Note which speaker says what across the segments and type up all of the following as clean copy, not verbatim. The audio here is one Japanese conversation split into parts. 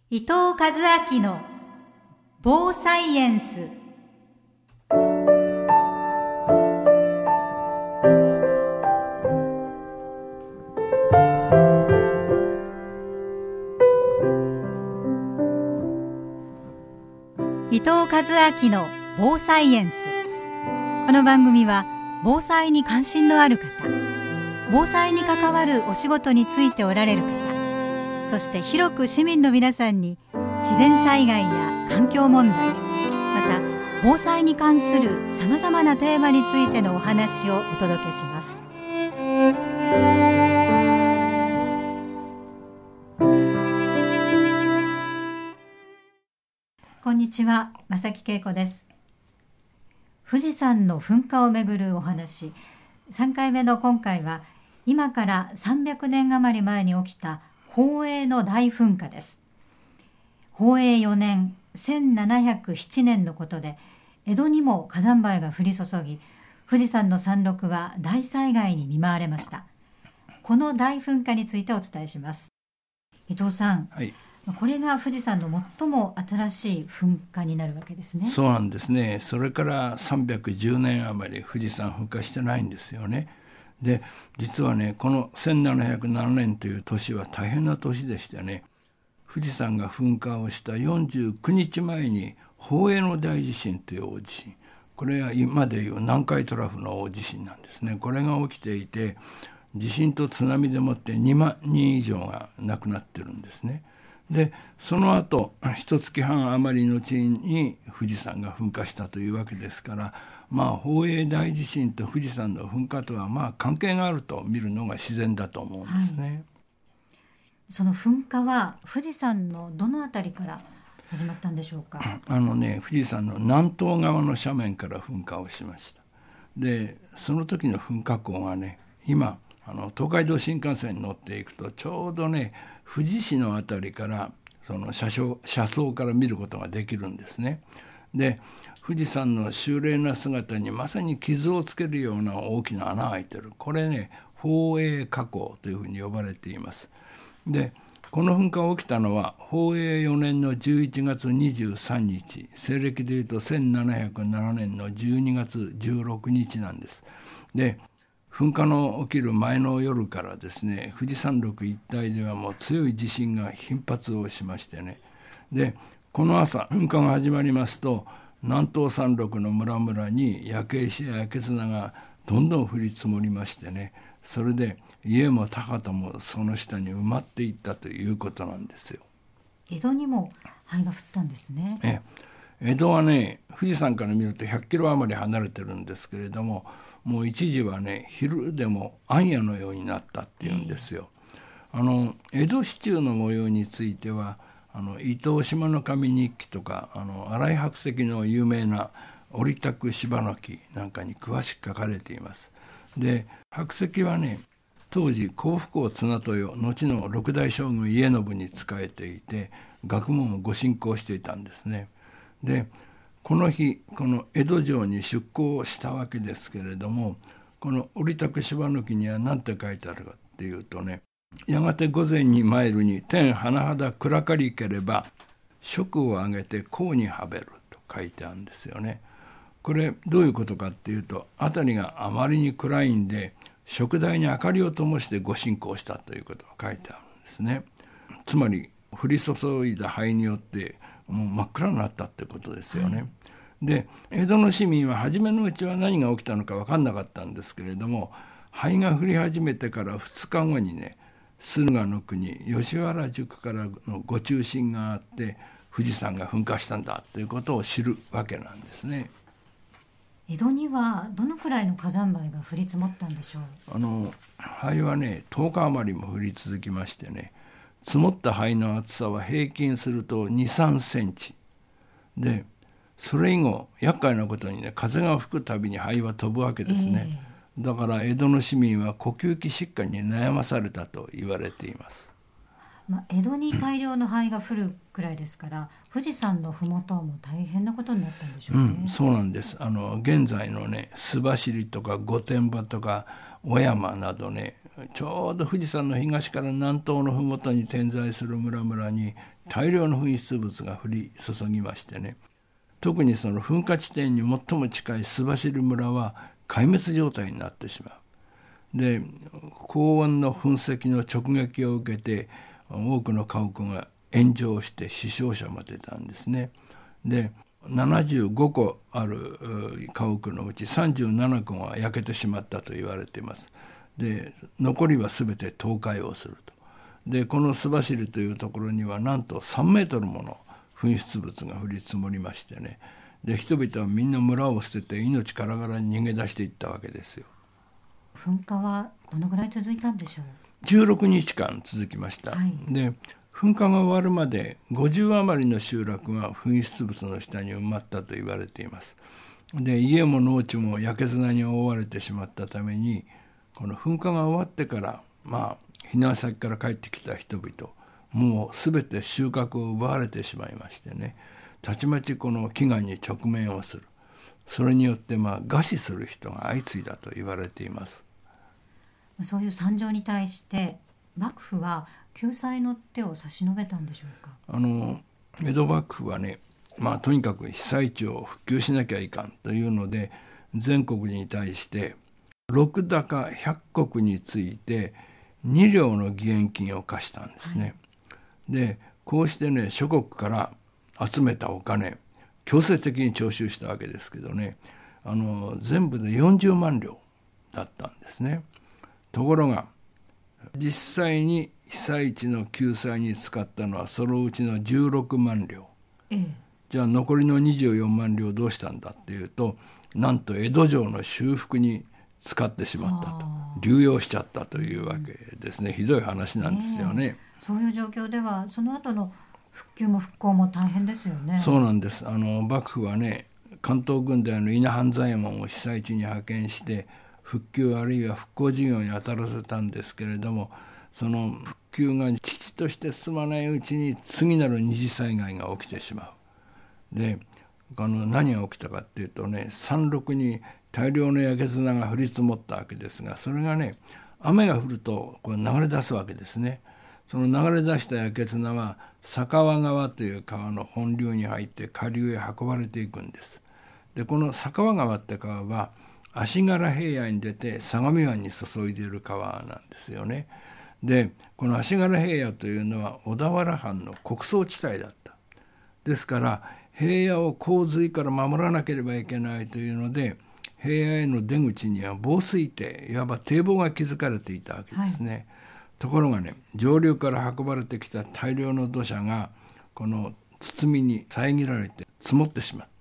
Speaker 1: 伊藤和明の防災エンス。伊藤和明の防災エンス。この番組は防災に関心のある方、防災に関わるお仕事についておられる方、そして広く市民の皆さんに自然災害や環境問題、また防災に関するさまざまなテーマについてのお話をお届けします。こんにちは、正木恵子です。富士山の噴火をめぐるお話、3回目の今回は今から300年余り前に起きた宝永の大噴火です。宝永4年1707年のことで、江戸にも火山灰が降り注ぎ、富士山の山麓は大災害に見舞われました。この大噴火についてお伝えします。伊藤さん、
Speaker 2: はい、
Speaker 1: これが富士山の最も新しい噴火になるわけですね。
Speaker 2: そうなんですね。それから310年余り富士山噴火してないんですよね。で、実はね、この1707年という年は大変な年でしてね、富士山が噴火をした49日前に宝永の大地震という大地震、これは今でいう南海トラフの大地震なんですね。これが起きていて、地震と津波でもって2万人以上が亡くなってるんですね。で、その後1月半余りの後に富士山が噴火したというわけですから、宝永大地震と富士山の噴火とは関係があると見るのが自然だと思うんですね。はい、
Speaker 1: その噴火は富士山のどのあたりから始まったんでしょうか。
Speaker 2: 富士山の南東側の斜面から噴火をしました。で、その時の噴火口がね、今東海道新幹線に乗っていくとちょうどね、富士市のあたりからその車窓から見ることができるんですね。で、富士山の秀麗な姿にまさに傷をつけるような大きな穴が開いてる。これね、宝永火口というふうに呼ばれています。で、この噴火が起きたのは宝永4年の11月23日、西暦でいうと1707年の12月16日なんです。で、噴火の起きる前の夜からですね、富士山麓一帯ではもう強い地震が頻発をしましてね。で、この朝噴火が始まりますと、南東山麓の村々に焼け石や焼け砂がどんどん降り積もりましてね、それで家も田畑もその下に埋まっていったということなんですよ。
Speaker 1: 江戸にも灰が降ったんですね。
Speaker 2: 江戸はね、富士山から見ると100キロ余り離れてるんですけれども、もう一時はね、昼でも暗夜のようになったっていうんですよ。江戸市中の模様については伊藤島の神日記とか新井白石の有名な折宅柴の木なんかに詳しく書かれています。で、白石はね、当時興福王綱豊、後の六代将軍家信に仕えていて、学問をご進行していたんですね。で、この日この江戸城に出港したわけですけれども、この折宅柴の木には何て書いてあるかっていうとね、やがて午前に参るに天甚だ暗かりければ食をあげて甲にはべると書いてあるんですよね。これどういうことかっていうと、辺りがあまりに暗いんで食台に明かりを灯してご進行したということが書いてあるんですね。つまり降り注いだ灰によってもう真っ暗になったってことですよね。で、江戸の市民は初めのうちは何が起きたのか分かんなかったんですけれども、灰が降り始めてから2日後にね、駿河の国吉原宿からのご中心があって富士山が噴火したんだということを知るわけなんですね。
Speaker 1: 江戸にはどのくらいの火山灰が降り積もったんでしょう。
Speaker 2: 灰はね、10日余りも降り続きましてね、積もった灰の厚さは平均すると 2,3 センチで、それ以後厄介なことにね、風が吹くたびに灰は飛ぶわけですね。だから江戸の市民は呼吸器疾患に悩まされたと言われています。
Speaker 1: 江戸に大量の灰が降るくらいですから、富士山のふもとも大変なことになったんでしょうね。
Speaker 2: そうなんです。現在のね、須走とか御殿場とか小山などね、ちょうど富士山の東から南東のふもとに点在する村々に大量の噴出物が降り注ぎましてね、特にその噴火地点に最も近い須走村は壊滅状態になってしまう。で、高温の噴石の直撃を受けて多くの家屋が炎上して死傷者も出たんですね。で、75戸ある家屋のうち37戸が焼けてしまったと言われています。で、残りは全て倒壊をすると。で、この須走というところにはなんと3メートルもの噴出物が降り積もりましてね、で、人々はみんな村を捨てて命からがらに逃げ出していったわけですよ。
Speaker 1: 噴火はどのぐらい続いたんでしょう。
Speaker 2: 16日間続きました、で、噴火が終わるまで50余りの集落が噴出物の下に埋まったと言われています。で、家も農地も焼け砂に覆われてしまったために、この噴火が終わってから避難先から帰ってきた人々、もうすべて収穫を奪われてしまいましてね、たちまちこの飢餓に直面をする。それによって餓死する人が相次いだと言われています。
Speaker 1: そういう惨状に対して幕府は救済の手を差し伸べたんでしょうか。
Speaker 2: 江戸幕府はね、とにかく被災地を復旧しなきゃいかんというので、全国に対して禄高100石について2両の義援金を課したんですね。で、こうしてね、諸国から集めたお金、強制的に徴収したわけですけどね、全部で40万両だったんですね。ところが、実際に被災地の救済に使ったのはそのうちの16万両。じゃあ残りの24万両どうしたんだっていうと、なんと江戸城の修復に使ってしまったと、流用しちゃったというわけですね。ひどい話なんですよね。
Speaker 1: そういう状況ではその後の復旧も復興も大変ですよね。
Speaker 2: そうなんです。幕府はね、関東軍隊の稲半左衛門を被災地に派遣して復旧あるいは復興事業に当たらせたんですけれども、その復旧が遅々として進まないうちに次なる二次災害が起きてしまう。で、何が起きたかっていうとね、山麓に大量の焼け砂が降り積もったわけですが、それがね、雨が降るとこれ流れ出すわけですね。その流れ出した焼け砂は酒匂川という川の本流に入って下流へ運ばれていくんです。で、この酒匂川って川は足柄平野に出て相模湾に注いでいる川なんですよね。で、この足柄平野というのは小田原藩の穀倉地帯だった。ですから平野を洪水から守らなければいけないというので、平野への出口には防水堤、いわば堤防が築かれていたわけですね。ところがね、上流から運ばれてきた大量の土砂がこの包みに遮られて積もってしまった。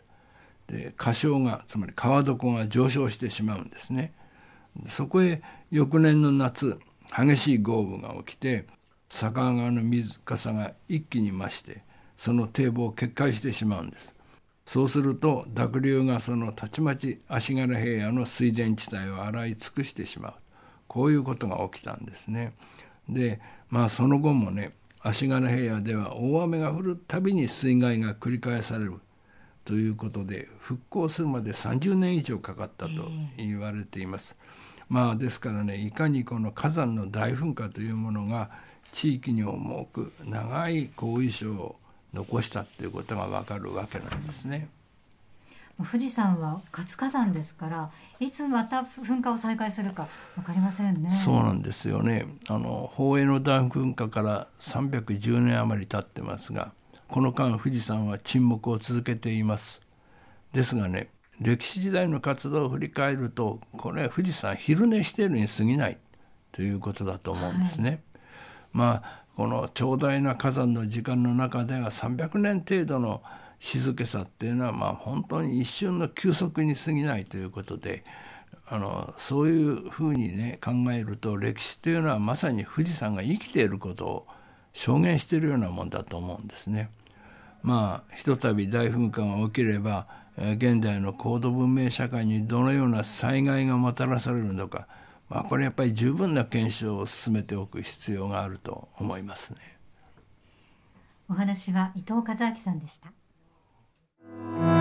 Speaker 2: で、河床が、つまり川床が上昇してしまうんですね。そこへ翌年の夏、激しい豪雨が起きて、酒匂川の水かさが一気に増して、その堤防を決壊してしまうんです。そうすると濁流がそのたちまち足柄平野の水田地帯を洗い尽くしてしまう。こういうことが起きたんですね。で、その後もね、足柄平野では大雨が降るたびに水害が繰り返されるということで、復興するまで30年以上かかったと言われています。ですからね、いかにこの火山の大噴火というものが地域に重く長い後遺症を残したということが分かるわけなんですね。
Speaker 1: 富士山は活火山ですから、いつまた噴火を再開するか分かりませんね。
Speaker 2: そうなんですよね。宝永の大噴火から310年余り経ってますが、この間富士山は沈黙を続けています。ですがね、歴史時代の活動を振り返ると、これは富士山昼寝しているに過ぎないということだと思うんですね。この長大な火山の時間の中では300年程度の静けさっていうのは本当に一瞬の休息に過ぎないということで、そういうふうにね考えると、歴史というのはまさに富士山が生きていることを証言しているようなもんだと思うんですね。ひとたび大噴火が起きれば、現代の高度文明社会にどのような災害がもたらされるのか、これやっぱり十分な検証を進めておく必要があると思いますね。
Speaker 1: お話は伊藤和明さんでした。